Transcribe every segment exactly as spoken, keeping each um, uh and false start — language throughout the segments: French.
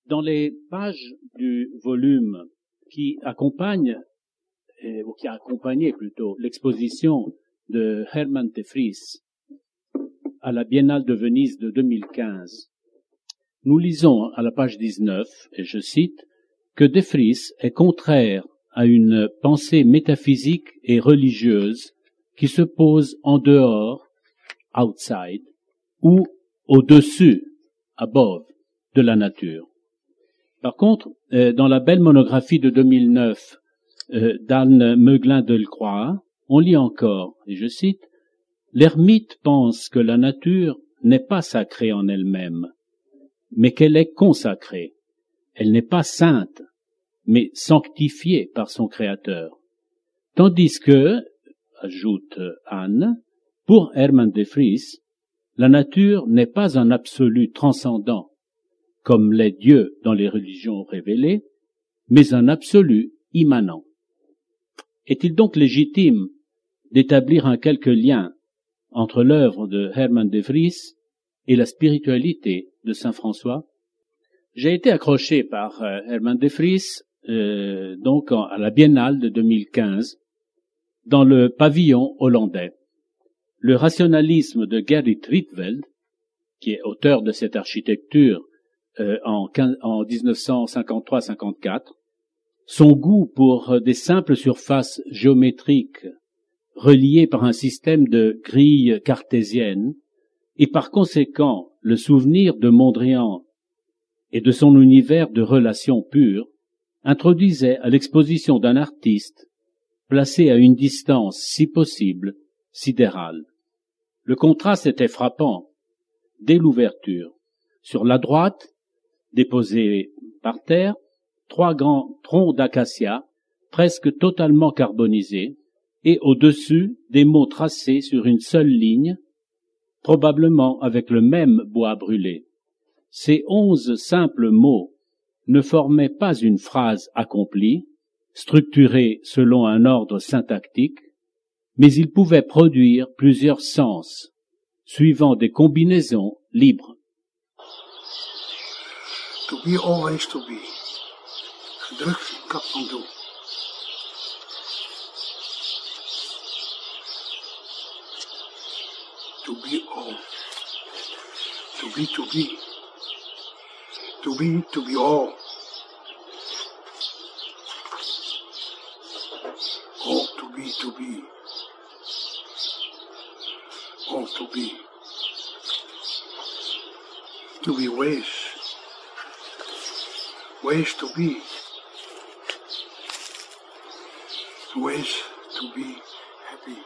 Dans les pages du volume qui accompagnent, euh, ou qui a accompagné plutôt, l'exposition de Hermann de Vries à la Biennale de Venise de deux mille quinze, nous lisons à la page dix-neuf, et je cite, que de Vries est contraire à une pensée métaphysique et religieuse qui se pose en dehors, outside, ou au-dessus, above, de la nature. Par contre, euh, dans la belle monographie de deux mille neuf euh, d'Anne Meuglin-Delcroix, on lit encore, et je cite, « L'ermite pense que la nature n'est pas sacrée en elle-même, mais qu'elle est consacrée. Elle n'est pas sainte, mais sanctifiée par son Créateur. Tandis que, ajoute Anne, pour Hermann de Vries, la nature n'est pas un absolu transcendant, comme l'est Dieu dans les religions révélées, mais un absolu immanent. Est-il donc légitime d'établir un quelque lien entre l'œuvre de Hermann de Vries et la spiritualité de saint François? J'ai été accroché par euh, Hermann de Vries euh, donc en, à la Biennale de deux mille quinze dans le pavillon hollandais. Le rationalisme de Gerrit Rietveld, qui est auteur de cette architecture euh, en, en dix-neuf cent cinquante-trois cinquante-quatre, son goût pour des simples surfaces géométriques reliées par un système de grilles cartésiennes et par conséquent le souvenir de Mondrian et de son univers de relations pures introduisait à l'exposition d'un artiste placé à une distance, si possible, sidérale. Le contraste était frappant dès l'ouverture. Sur la droite, déposés par terre, trois grands troncs d'acacia presque totalement carbonisés et au-dessus des mots tracés sur une seule ligne, probablement avec le même bois brûlé. Ces onze simples mots ne formaient pas une phrase accomplie, structurée selon un ordre syntactique, mais ils pouvaient produire plusieurs sens, suivant des combinaisons libres. To be, always to be. Gedrukt in Kap van Doel. To be all. To be, to be. To be, to be all. All to be, to be. All to be. To be ways. Ways to be. Ways to be happy.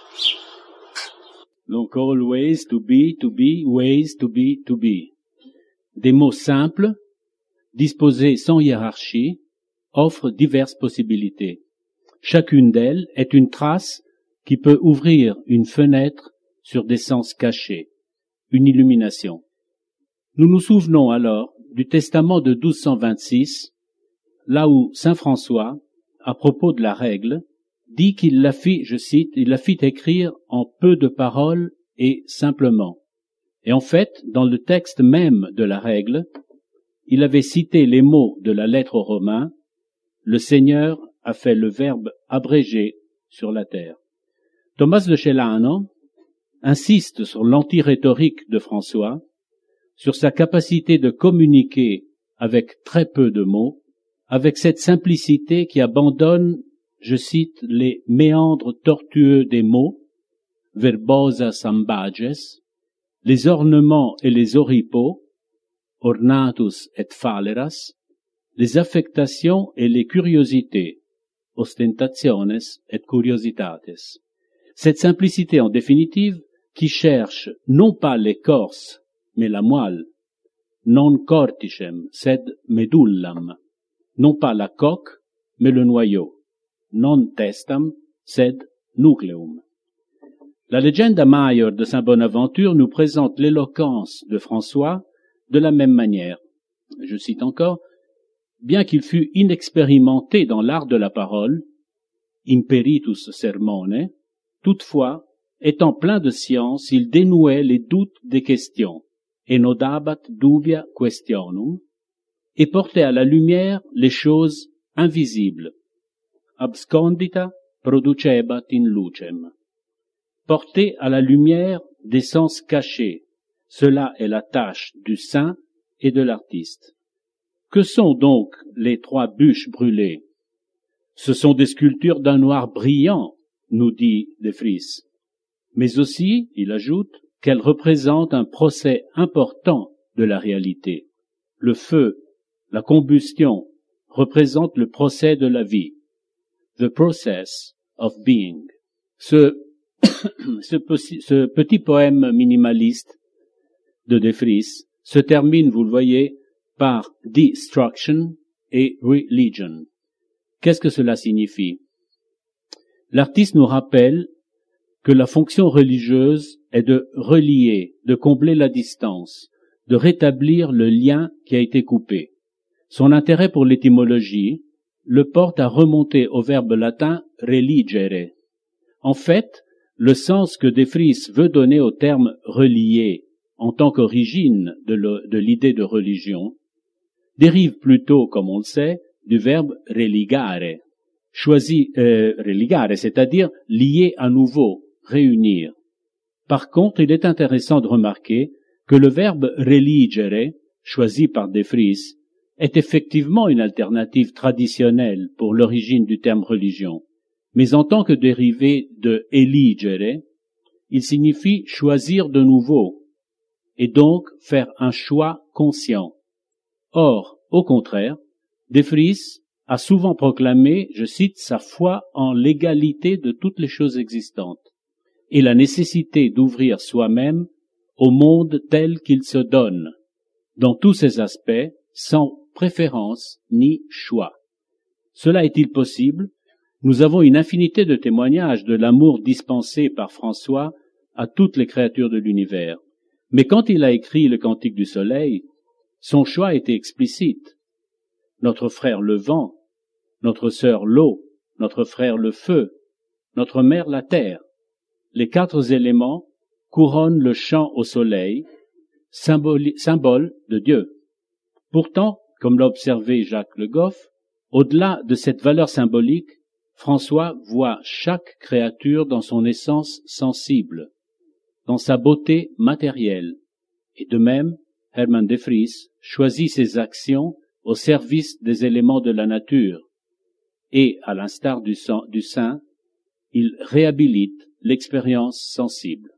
Donc, always to be, to be, ways to be, to be. Des mots simples, disposés sans hiérarchie, offrent diverses possibilités. Chacune d'elles est une trace qui peut ouvrir une fenêtre sur des sens cachés, une illumination. Nous nous souvenons alors du testament de douze cent vingt-six, là où saint François, à propos de la règle, dit qu'il la fit, je cite, il la fit écrire en peu de paroles et simplement. Et en fait, dans le texte même de la règle, il avait cité les mots de la lettre aux Romains, le Seigneur a fait le verbe abrégé sur la terre. Thomas de Celano insiste sur l'anti-rhétorique de François, sur sa capacité de communiquer avec très peu de mots, avec cette simplicité qui abandonne, je cite, les méandres tortueux des mots, verbosa sambages, les ornements et les oripeaux, ornatus et faleras, les affectations et les curiosités, ostentationes et curiositates. Cette simplicité en définitive qui cherche non pas l'écorce, mais la moelle, non corticem, sed medullam, non pas la coque, mais le noyau, non testam, sed nucleum. La Legenda Maior de saint Bonaventure nous présente l'éloquence de François de la même manière. Je cite encore, « Bien qu'il fût inexpérimenté dans l'art de la parole, imperitus sermone, toutefois, étant plein de science, il dénouait les doutes des questions, enodabat dubia questionum, et portait à la lumière les choses invisibles. Abscondita producebat in lucem. Porter à la lumière des sens cachés, cela est la tâche du saint et de l'artiste. Que sont donc les trois bûches brûlées? Ce sont des sculptures d'un noir brillant, nous dit De Vries. Mais aussi, il ajoute, qu'elles représentent un procès important de la réalité. Le feu, la combustion, représentent le procès de la vie. The process of being. Ce, ce, ce petit poème minimaliste de De Vries se termine, vous le voyez, par destruction et religion. Qu'est-ce que cela signifie? L'artiste nous rappelle que la fonction religieuse est de relier, de combler la distance, de rétablir le lien qui a été coupé. Son intérêt pour l'étymologie le porte à remonter au verbe latin religere. En fait, le sens que De Vries veut donner au terme relier en tant qu'origine de l'idée de religion dérive plutôt, comme on le sait, du verbe religare, choisi, euh, religare, c'est-à-dire lier à nouveau, réunir. Par contre, il est intéressant de remarquer que le verbe religere, choisi par De Vries, est effectivement une alternative traditionnelle pour l'origine du terme religion, mais en tant que dérivé de eligere, il signifie choisir de nouveau, et donc faire un choix conscient. Or, au contraire, De Vries a souvent proclamé, je cite, sa foi en l'égalité de toutes les choses existantes et la nécessité d'ouvrir soi-même au monde tel qu'il se donne, dans tous ses aspects, sans préférence ni choix. Cela est-il possible? Nous avons une infinité de témoignages de l'amour dispensé par François à toutes les créatures de l'univers. Mais quand il a écrit le Cantique du Soleil, son choix était explicite. Notre frère le vent, notre sœur l'eau, notre frère le feu, notre mère la terre. Les quatre éléments couronnent le chant au soleil, symbole, symbole de Dieu. Pourtant, comme l'a observé Jacques Le Goff, au-delà de cette valeur symbolique, François voit chaque créature dans son essence sensible, dans sa beauté matérielle. Et de même, Hermann De Vries choisit ses actions au service des éléments de la nature. Et, à l'instar du, du saint, il réhabilite l'expérience sensible.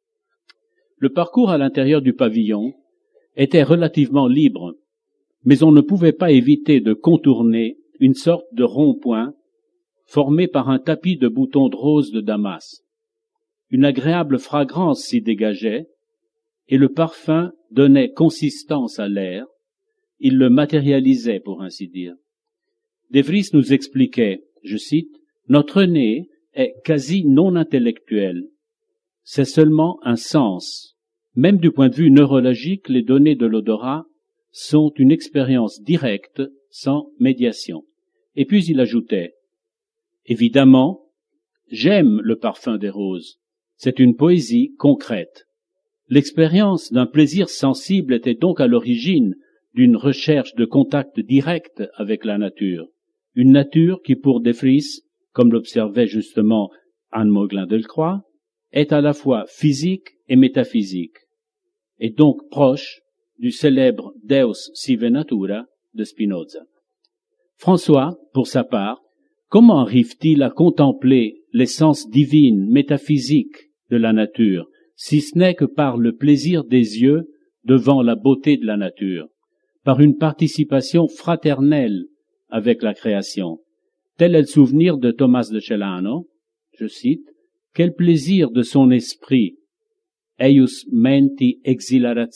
Le parcours à l'intérieur du pavillon était relativement libre, mais on ne pouvait pas éviter de contourner une sorte de rond-point formé par un tapis de boutons de rose de Damas. Une agréable fragrance s'y dégageait, et le parfum donnait consistance à l'air, il le matérialisait, pour ainsi dire. De Vries nous expliquait, je cite, « Notre nez est quasi non intellectuel. C'est seulement un sens. Même du point de vue neurologique, les données de l'odorat sont une expérience directe, sans médiation. » Et puis il ajoutait, « Évidemment, j'aime le parfum des roses. C'est une poésie concrète. » L'expérience d'un plaisir sensible était donc à l'origine d'une recherche de contact direct avec la nature. Une nature qui, pour De Vries, comme l'observait justement Anne Mauglin-Delcroix, est à la fois physique et métaphysique, et donc proche du célèbre Deus sive natura de Spinoza. François, pour sa part, comment arrive-t-il à contempler l'essence divine, métaphysique de la nature, si ce n'est que par le plaisir des yeux devant la beauté de la nature, par une participation fraternelle avec la création? Tel est le souvenir de Thomas de Celano, je cite, « Quel plaisir de son esprit, eius menti exhilarationem »,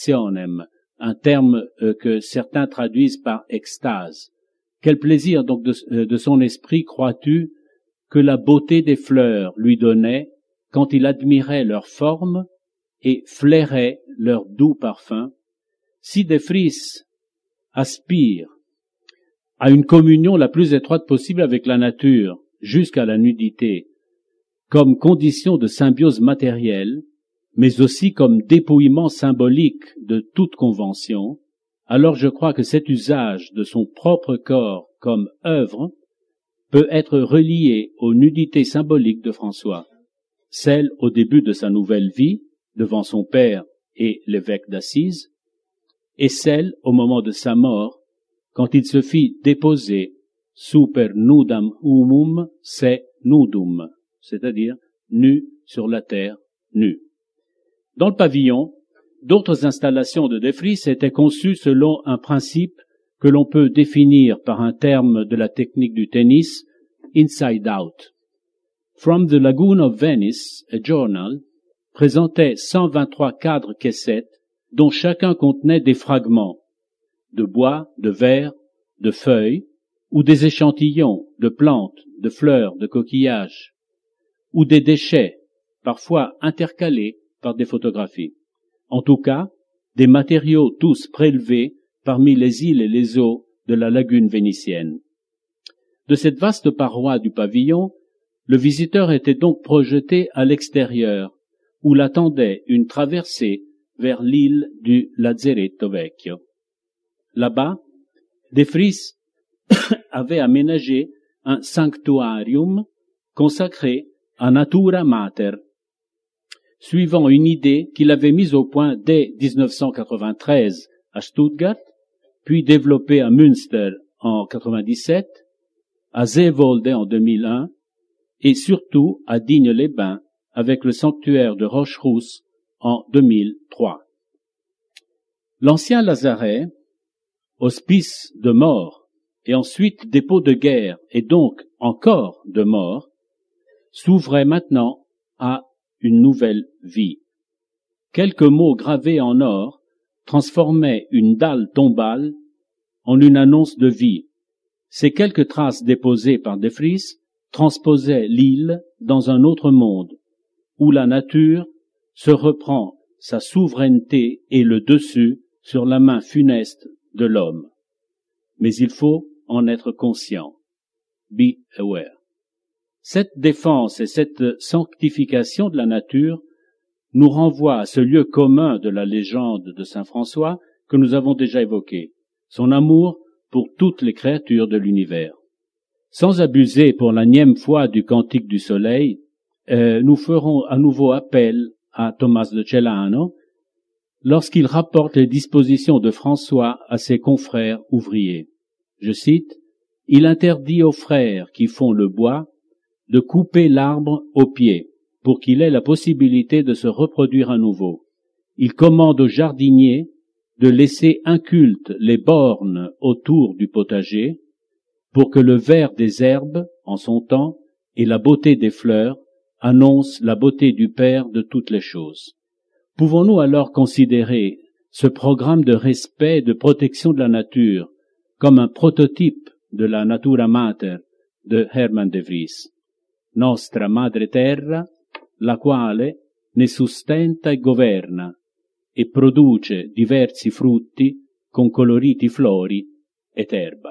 un terme euh, que certains traduisent par extase. Quel plaisir donc de, euh, de son esprit, crois-tu, que la beauté des fleurs lui donnait quand il admirait leur forme et flairait leur doux parfum? Si De Vries aspire à une communion la plus étroite possible avec la nature, jusqu'à la nudité, comme condition de symbiose matérielle, mais aussi comme dépouillement symbolique de toute convention, alors je crois que cet usage de son propre corps comme œuvre peut être relié aux nudités symboliques de François, celle au début de sa nouvelle vie, devant son père et l'évêque d'Assise, et celle au moment de sa mort, quand il se fit déposer super nudam humum se nudum, c'est-à-dire nu sur la terre, nu. Dans le pavillon, d'autres installations de De Vries étaient conçues selon un principe que l'on peut définir par un terme de la technique du tennis, inside out. From the Lagoon of Venice, a journal, présentait cent vingt-trois cadres caissettes dont chacun contenait des fragments de bois, de verre, de feuilles, ou des échantillons de plantes, de fleurs, de coquillages, ou des déchets, parfois intercalés par des photographies. En tout cas, des matériaux tous prélevés parmi les îles et les eaux de la lagune vénitienne. De cette vaste paroi du pavillon, le visiteur était donc projeté à l'extérieur, où l'attendait une traversée vers l'île du Lazzeretto Vecchio. Là-bas, De Vries avait aménagé un sanctuarium consacré à Natura Mater, suivant une idée qu'il avait mise au point dès dix-neuf cent quatre-vingt-treize à Stuttgart, puis développée à Münster en quatre-vingt-dix-sept, à Zeewolde en deux mille un, et surtout à Digne-les-Bains avec le sanctuaire de Rocherousse en deux mille trois. L'ancien lazaret, hospice de mort et ensuite dépôt de guerre et donc encore de mort, s'ouvrait maintenant à une nouvelle vie. Quelques mots gravés en or transformaient une dalle tombale en une annonce de vie. Ces quelques traces déposées par De Vries transposaient l'île dans un autre monde, où la nature se reprend sa souveraineté et le dessus sur la main funeste de l'homme. Mais il faut en être conscient. Be aware. Cette défense et cette sanctification de la nature nous renvoient à ce lieu commun de la légende de saint François que nous avons déjà évoqué, son amour pour toutes les créatures de l'univers. Sans abuser pour la nième fois du Cantique du Soleil, euh, nous ferons à nouveau appel à Thomas de Celano lorsqu'il rapporte les dispositions de François à ses confrères ouvriers. Je cite, « Il interdit aux frères qui font le bois de couper l'arbre au pied pour qu'il ait la possibilité de se reproduire à nouveau. Il commande aux jardiniers de laisser incultes les bornes autour du potager pour que le vert des herbes, en son temps, et la beauté des fleurs annoncent la beauté du Père de toutes les choses. » Pouvons-nous alors considérer ce programme de respect et de protection de la nature comme un prototype de la Natura Mater de Hermann de Vries? Nostra madre terra, la quale ne sustenta e governa, e produce diversi frutti con coloriti flori et erba.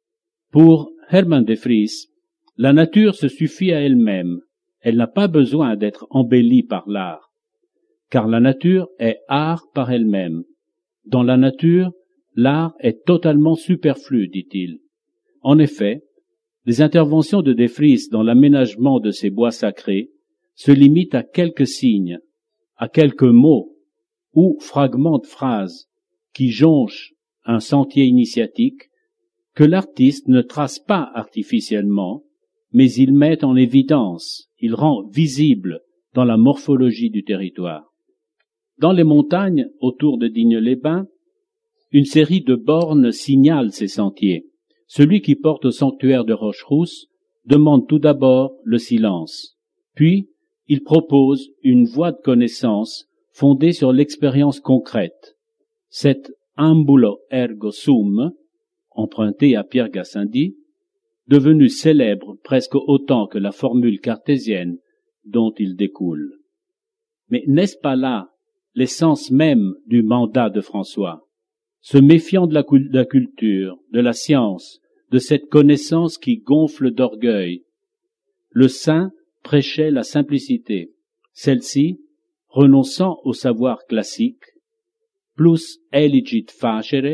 Pour Hermann de Vries, la nature se suffit à elle-même, elle n'a pas besoin d'être embellie par l'art, car la nature est art par elle-même. Dans la nature, l'art est totalement superflu, dit-il. En effet, les interventions de De Vries dans l'aménagement de ces bois sacrés se limitent à quelques signes, à quelques mots ou fragments de phrases qui jonchent un sentier initiatique que l'artiste ne trace pas artificiellement, mais il met en évidence, il rend visible dans la morphologie du territoire. Dans les montagnes autour de Digne-les-Bains, une série de bornes signale ces sentiers. Celui qui porte au sanctuaire de Rocherousse demande tout d'abord le silence, puis il propose une voie de connaissance fondée sur l'expérience concrète. Cet ambulo ergo sum, emprunté à Pierre Gassendi, devenu célèbre presque autant que la formule cartésienne dont il découle. Mais n'est-ce pas là l'essence même du mandat de François? Se méfiant de la, de la culture, de la science, de cette connaissance qui gonfle d'orgueil, le saint prêchait la simplicité. Celle-ci, renonçant au savoir classique, plus eligit facere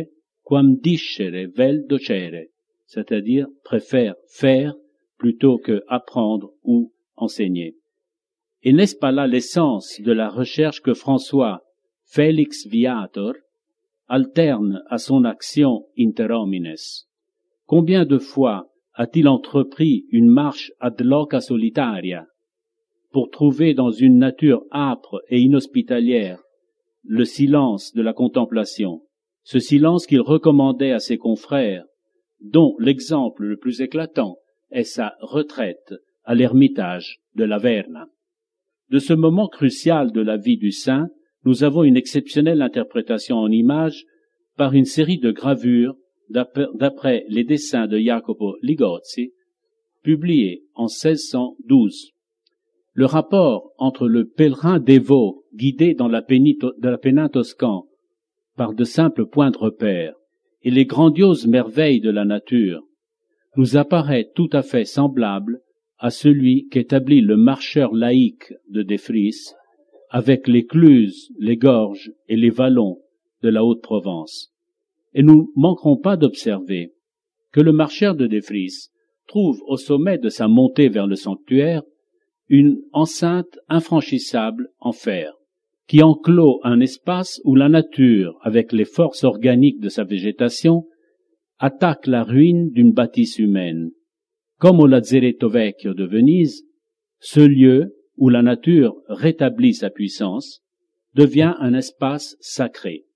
quam discere vel docere, c'est-à-dire préfère faire plutôt que apprendre ou enseigner. Et n'est-ce pas là l'essence de la recherche que François, Felix Viator, alterne à son action inter homines? Combien de fois a-t-il entrepris une marche ad loca solitaria pour trouver dans une nature âpre et inhospitalière le silence de la contemplation, ce silence qu'il recommandait à ses confrères, dont l'exemple le plus éclatant est sa retraite à l'ermitage de la Verna. De ce moment crucial de la vie du saint, nous avons une exceptionnelle interprétation en images par une série de gravures d'après les dessins de Jacopo Ligozzi, publiés en seize cent douze. Le rapport entre le pèlerin dévot guidé dans la pénin toscan par de simples points de repère et les grandioses merveilles de la nature nous apparaît tout à fait semblable à celui qu'établit le marcheur laïque de De Vries avec les cluses, les gorges et les vallons de la Haute-Provence. Et nous manquerons pas d'observer que le marcheur de De Vries trouve au sommet de sa montée vers le sanctuaire une enceinte infranchissable en fer, qui enclôt un espace où la nature, avec les forces organiques de sa végétation, attaque la ruine d'une bâtisse humaine. Comme au Lazzeretto Vecchio de Venise, ce lieu où la nature rétablit sa puissance devient un espace sacré.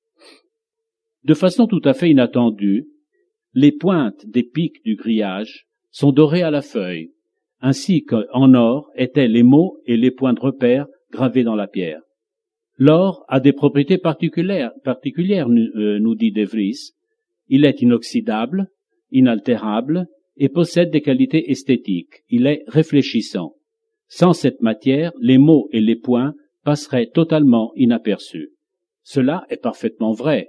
De façon tout à fait inattendue, les pointes des pics du grillage sont dorées à la feuille, ainsi qu'en or étaient les mots et les points de repère gravés dans la pierre. L'or a des propriétés particulières, particulières euh, nous dit De Vries. Il est inoxydable, inaltérable et possède des qualités esthétiques. Il est réfléchissant. Sans cette matière, les mots et les points passeraient totalement inaperçus. Cela est parfaitement vrai.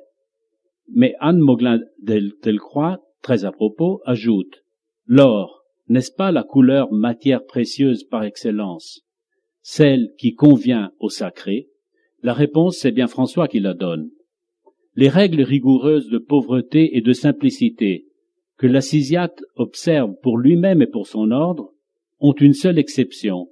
Mais Anne Mauglin-Delcroix, très à propos, ajoute « L'or, n'est-ce pas la couleur matière précieuse par excellence, celle qui convient au sacré ?» La réponse, c'est bien François qui la donne. Les règles rigoureuses de pauvreté et de simplicité que l'Assisiate observe pour lui-même et pour son ordre ont une seule exception,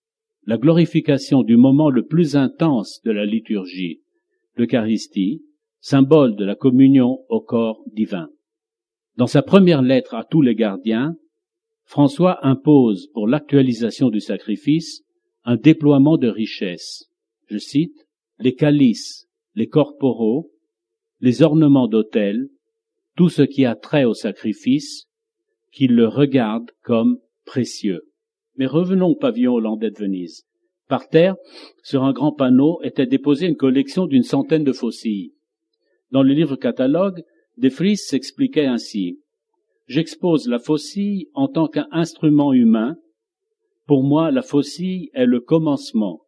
la glorification du moment le plus intense de la liturgie, l'Eucharistie, symbole de la communion au corps divin. Dans sa première lettre à tous les gardiens, François impose pour l'actualisation du sacrifice un déploiement de richesses. Je cite, les calices, les corporaux, les ornements d'autel, tout ce qui a trait au sacrifice, qu'il le regarde comme précieux. Mais revenons au pavillon hollandais de Venise. Par terre, sur un grand panneau, était déposée une collection d'une centaine de faucilles. Dans le livre catalogue, De Vries s'expliquait ainsi. J'expose la faucille en tant qu'instrument humain. Pour moi, la faucille est le commencement,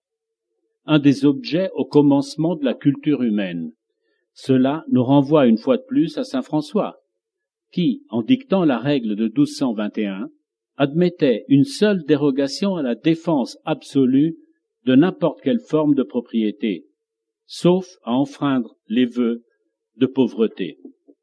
un des objets au commencement de la culture humaine. Cela nous renvoie une fois de plus à saint François, qui, en dictant la règle de douze cent vingt et un, admettait une seule dérogation à la défense absolue de n'importe quelle forme de propriété, sauf à enfreindre les vœux de pauvreté.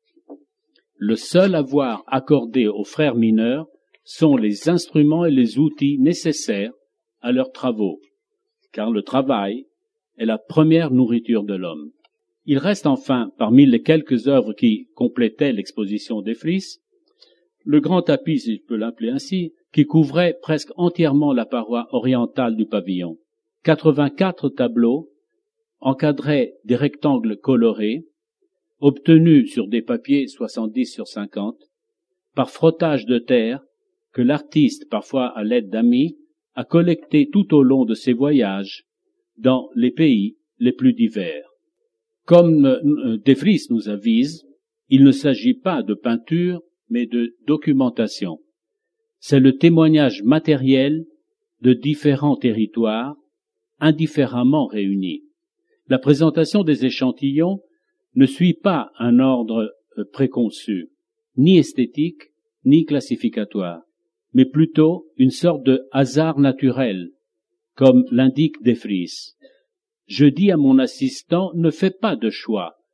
Le seul avoir accordé aux frères mineurs sont les instruments et les outils nécessaires à leurs travaux, car le travail est la première nourriture de l'homme. Il reste enfin, parmi les quelques œuvres qui complétaient l'exposition des Vries, le grand tapis, si je peux l'appeler ainsi, qui couvrait presque entièrement la paroi orientale du pavillon. quatre-vingt-quatre tableaux encadraient des rectangles colorés, obtenus sur des papiers soixante-dix sur cinquante, par frottage de terre que l'artiste, parfois à l'aide d'amis, a collecté tout au long de ses voyages dans les pays les plus divers. Comme De Vries nous avise, il ne s'agit pas de peinture, mais de documentation. C'est le témoignage matériel de différents territoires, indifféremment réunis. La présentation des échantillons ne suit pas un ordre préconçu, ni esthétique, ni classificatoire, mais plutôt une sorte de hasard naturel, comme l'indique De Vries. Je dis à mon assistant, ne fais pas de choix,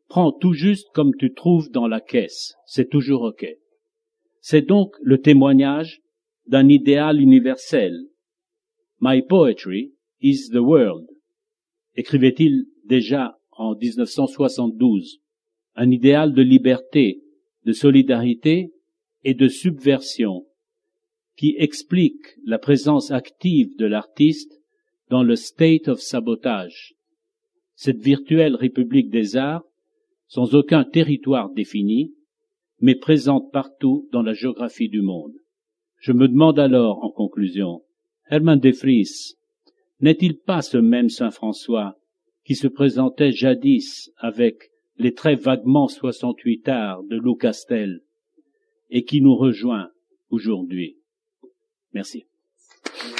Prends tout juste comme tu trouves dans la caisse, c'est toujours OK. C'est donc le témoignage d'un idéal universel. My poetry is the world, écrivait-il déjà en dix-neuf cent soixante-douze. Un idéal de liberté, de solidarité et de subversion qui explique la présence active de l'artiste dans le state of sabotage, cette virtuelle république des arts, sans aucun territoire défini, mais présente partout dans la géographie du monde. Je me demande alors, en conclusion, Herman de Vries, n'est-il pas ce même Saint François qui se présentait jadis avec les très vaguement soixante-huit arts de Lou Castel et qui nous rejoint aujourd'hui? Merci.